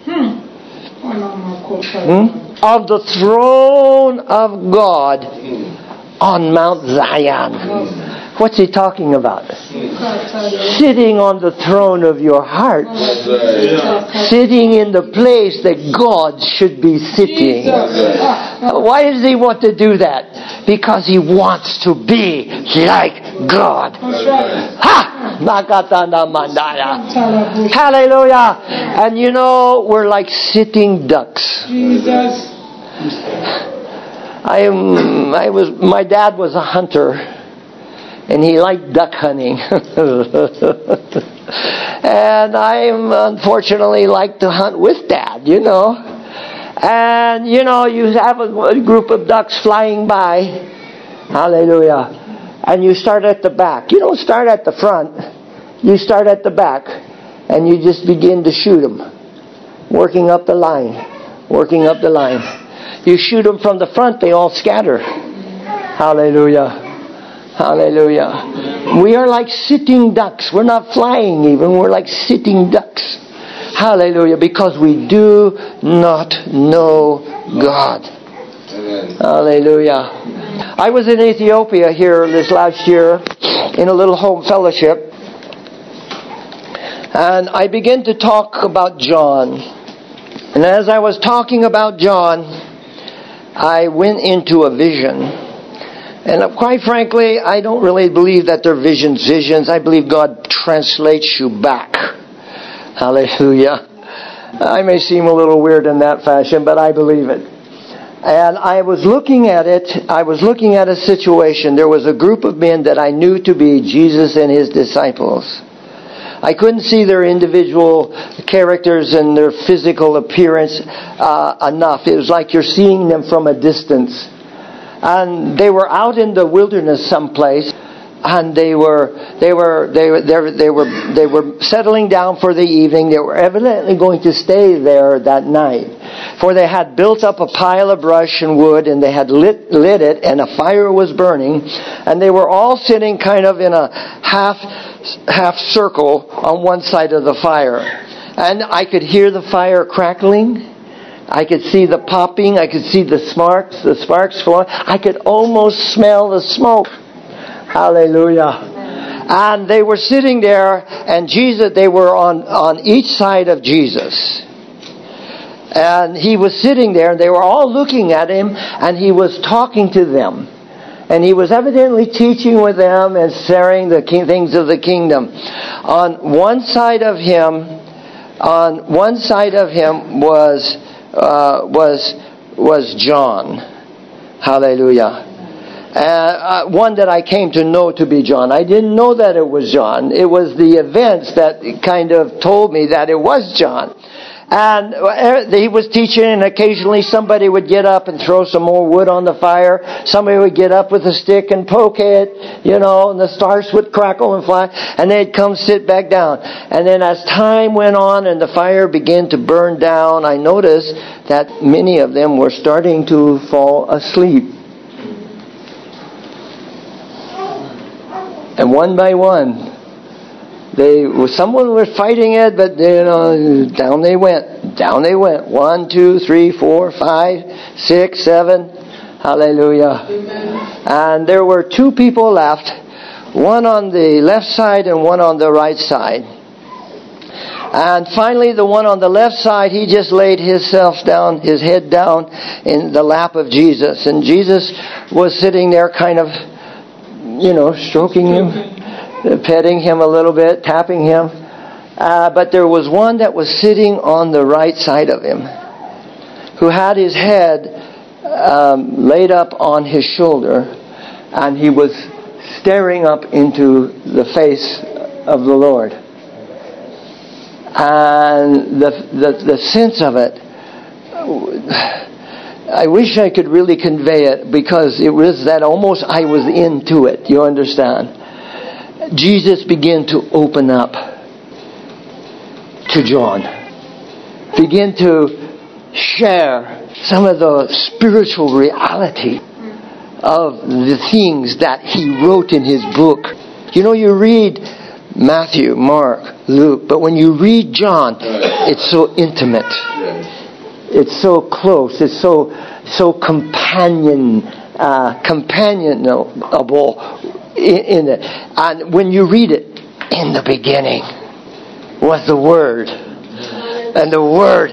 of the throne of God on Mount Zion. What's he talking about? Sitting on the throne of your heart. Sitting in the place that God should be sitting. Why does he want to do that? Because he wants to be like God. Ha! Nakatana mandaya. Hallelujah. And you know, we're like sitting ducks. Jesus. My dad was a hunter. And he liked duck hunting. And I unfortunately like to hunt with Dad, you know. And, you know, you have a group of ducks flying by. Hallelujah. And you start at the back. You don't start at the front. You start at the back. And you just begin to shoot them. Working up the line. You shoot them from the front, they all scatter. Hallelujah. Hallelujah. We are like sitting ducks. We're not flying even. We're like sitting ducks. Hallelujah. Because we do not know God. Amen. Hallelujah. I was in Ethiopia here this last year in a little home fellowship. And I began to talk about John. And as I was talking about John, I went into a vision. And quite frankly, I don't really believe that they're visions. I believe God translates you back. Hallelujah. I may seem a little weird in that fashion, but I believe it. And I was looking at it. I was looking at a situation. There was a group of men that I knew to be Jesus and his disciples. I couldn't see their individual characters and their physical appearance enough. It was like you're seeing them from a distance. And they were out in the wilderness someplace, and they were settling down for the evening. They were evidently going to stay there that night, for they had built up a pile of brush and wood, and they had lit it, and a fire was burning, and they were all sitting kind of in a half circle on one side of the fire, and I could hear the fire crackling. I could see the popping. I could see the sparks flowing. I could almost smell the smoke. Hallelujah. And they were sitting there, and they were on each side of Jesus. And he was sitting there, and they were all looking at him, and he was talking to them. And he was evidently teaching with them and sharing the things of the kingdom. On one side of him was John. Hallelujah. One that I came to know to be John. I didn't know that it was John. It was the events that kind of told me that it was John. And he was teaching, and occasionally somebody would get up and throw some more wood on the fire. Somebody would get up with a stick and poke it, and the stars would crackle and fly, and they'd come sit back down. And then as time went on and the fire began to burn down, I noticed that many of them were starting to fall asleep. And one by one, someone was fighting it, but down they went. 1, 2, 3, 4, 5, 6, 7. Hallelujah. Amen. And there were 2 people left, one on the left side and one on the right side. And finally, the one on the left side, he just laid his head down in the lap of Jesus. And Jesus was sitting there kind of, stroking him, petting him a little bit, tapping him. But there was one that was sitting on the right side of him, who had his head laid up on his shoulder, and he was staring up into the face of the Lord. And the sense of it, I wish I could really convey it, because it was that almost I was into it. You understand? Jesus began to open up to John. Begin to share some of the spiritual reality of the things that he wrote in his book. You read Matthew, Mark, Luke, but when you read John, it's so intimate. It's so close. It's so companionable in it. And when you read it, in the beginning was the Word, and the Word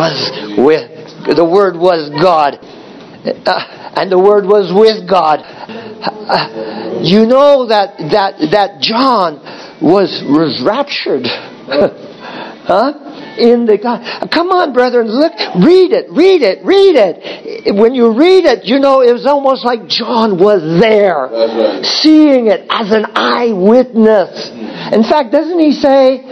was God, and the Word was with God. You know that John was raptured. Huh? In the God. Come on, brethren, look, read it. When you read it, it was almost like John was there, seeing it as an eyewitness. In fact, doesn't he say,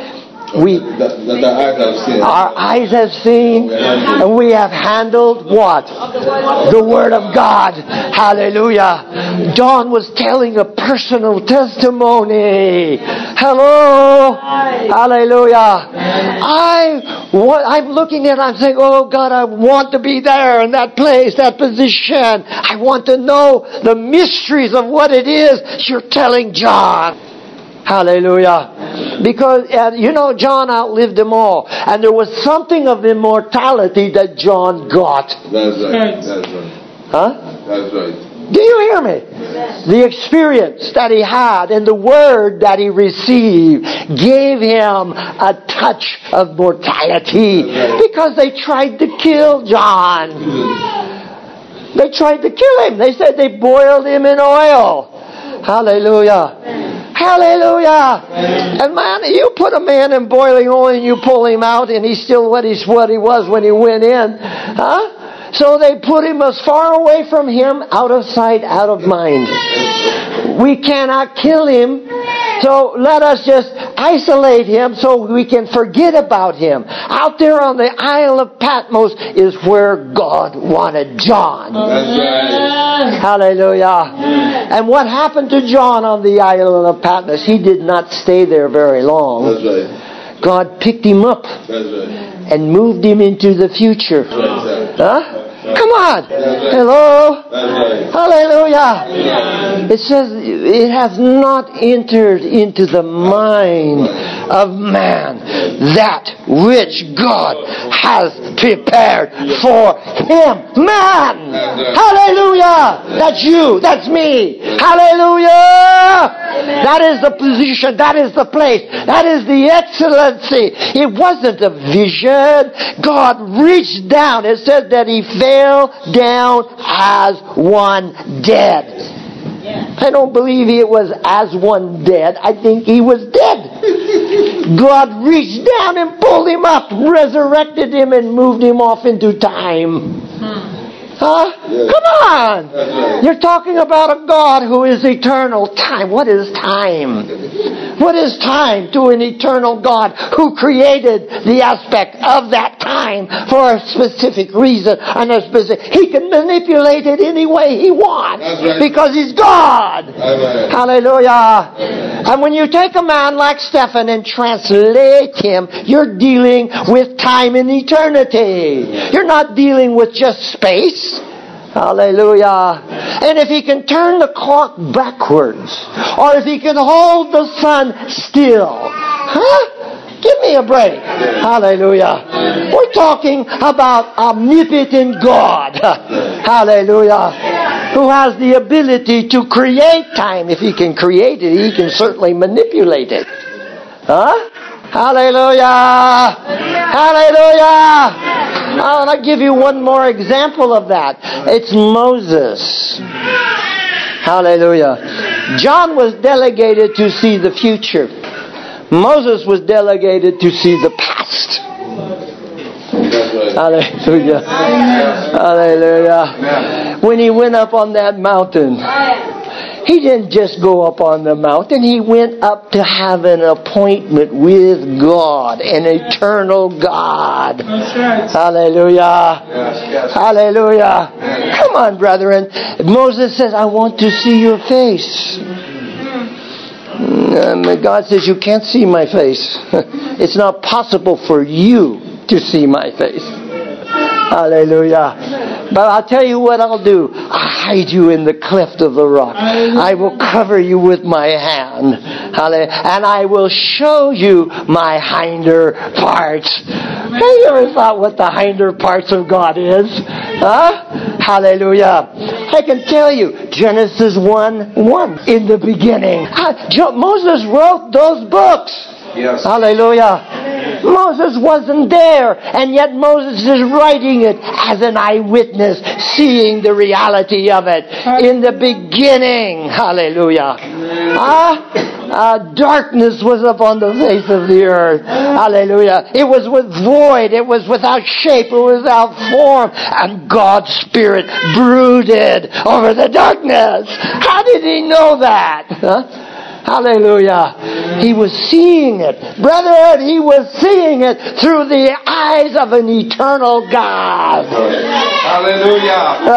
our eyes have seen, and we have handled what? The Word of God. Hallelujah. John was telling a personal testimony. Hello. Hallelujah. I'm looking at it, I'm saying, oh God, I want to be there in that place, that position. I want to know the mysteries of what it is you're telling John. Hallelujah. Because, John outlived them all. And there was something of immortality that John got. That's right. Huh? That's right. Do you hear me? Yes. The experience that he had and the word that he received gave him a touch of mortality. Because they tried to kill John. They tried to kill him. They said they boiled him in oil. Hallelujah. Hallelujah. And man, you put a man in boiling oil and you pull him out and he's still what he was when he went in. Huh? So they put him as far away from him, out of sight, out of mind. We cannot kill him. So let us just isolate him so we can forget about him. Out there on the Isle of Patmos is where God wanted John. That's right. Hallelujah. And what happened to John on the Isle of Patmos? He did not stay there very long. That's right. God picked him up and moved him into the future. Huh? Come on. Hello. Hallelujah. It says it has not entered into the mind of man that which God has prepared for him. Man. Hallelujah. That's you. That's me. Hallelujah. That is the position. That is the place. That is the excellency. It wasn't a vision. God reached down. It said that he fell down as one dead. I don't believe he was as one dead. I think he was dead. God reached down and pulled him up, resurrected him, and moved him off into time. Huh? Yes. Come on! That's right. You're talking about a God who is eternal. Time. What is time? What is time to an eternal God who created the aspect of that time for a specific reason? And He can manipulate it any way He wants. That's right. Because He's God. Amen. Hallelujah. And when you take a man like Stephen and translate him, you're dealing with time and eternity. You're not dealing with just space. Hallelujah. And if he can turn the clock backwards, or if he can hold the sun still, give me a break. Hallelujah. We're talking about omnipotent God. Hallelujah. Who has the ability to create time. If he can create it, he can certainly manipulate it. Huh? Hallelujah! Hallelujah! I'll give you one more example of that. It's Moses. Hallelujah. John was delegated to see the future. Moses was delegated to see the past. Hallelujah. Hallelujah. When he went up on that mountain, he didn't just go up on the mountain. He went up to have an appointment with God, an eternal God. Hallelujah. Hallelujah. Come on, brethren. Moses says, I want to see your face. God says, you can't see my face. It's not possible for you to see my face. Hallelujah. But I'll tell you what I'll do. I'll hide you in the cleft of the rock. I will cover you with my hand. And I will show you my hinder parts. Have you ever thought what the hinder parts of God is? Huh? Hallelujah. I can tell you, Genesis 1:1, in the beginning. Moses wrote those books. Yes. Hallelujah. Moses wasn't there, and yet Moses is writing it as an eyewitness, seeing the reality of it in the beginning. Hallelujah. Darkness was upon the face of the earth. Hallelujah. It was void. It was without shape. It was without form. And God's Spirit brooded over the darkness. How did He know that? Huh? Hallelujah. He was seeing it. Brethren, he was seeing it through the eyes of an eternal God. Hallelujah.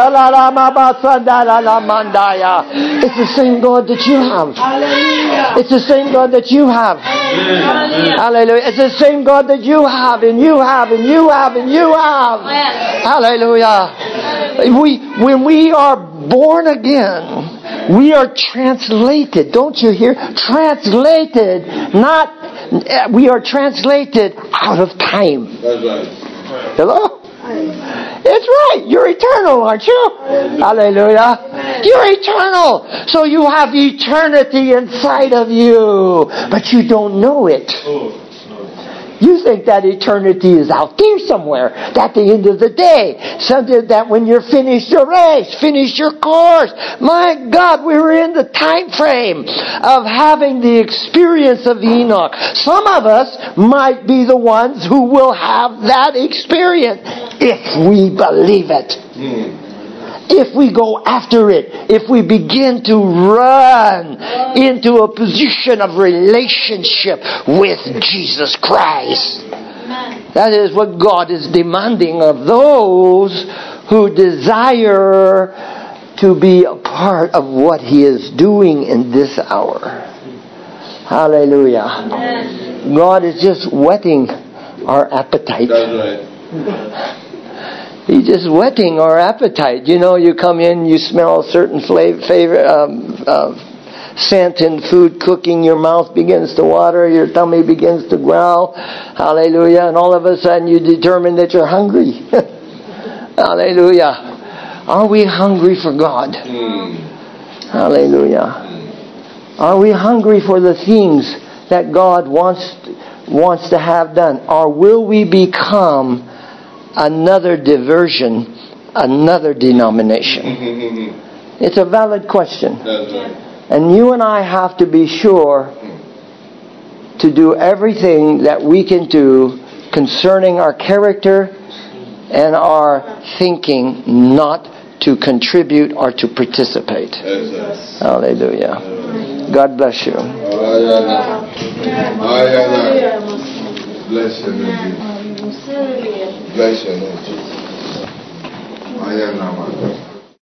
It's the same God that you have. It's the same God that you have. Hallelujah. It's the same God that you have, and you have, and you have, and you have. Hallelujah. When we are born again, we are translated. Don't you hear? Translated. We are translated out of time. That's right. Hello? It's right. You're eternal, aren't you? Hallelujah. You're eternal. So you have eternity inside of you. But you don't know it. You think that eternity is out there somewhere. At the end of the day. Something that when you're finished your race, finished your course. My God, we were in the time frame of having the experience of Enoch. Some of us might be the ones who will have that experience if we believe it. If we go after it, if we begin to run into a position of relationship with Jesus Christ. That is what God is demanding of those who desire to be a part of what He is doing in this hour. Hallelujah. God is just whetting our appetite. That's right. He's just whetting our appetite. You know, you come in, you smell a certain scent in food cooking, your mouth begins to water, your tummy begins to growl. Hallelujah. And all of a sudden you determine that you're hungry. Hallelujah. Are we hungry for God? Hallelujah. Are we hungry for the things that God wants to have done? Or will we become another diversion, another denomination? It's a valid question. That's right. And you and I have to be sure to do everything that we can do concerning our character and our thinking, not to contribute or to participate. That's right. Hallelujah. God bless you. Bless your name. Bless your name.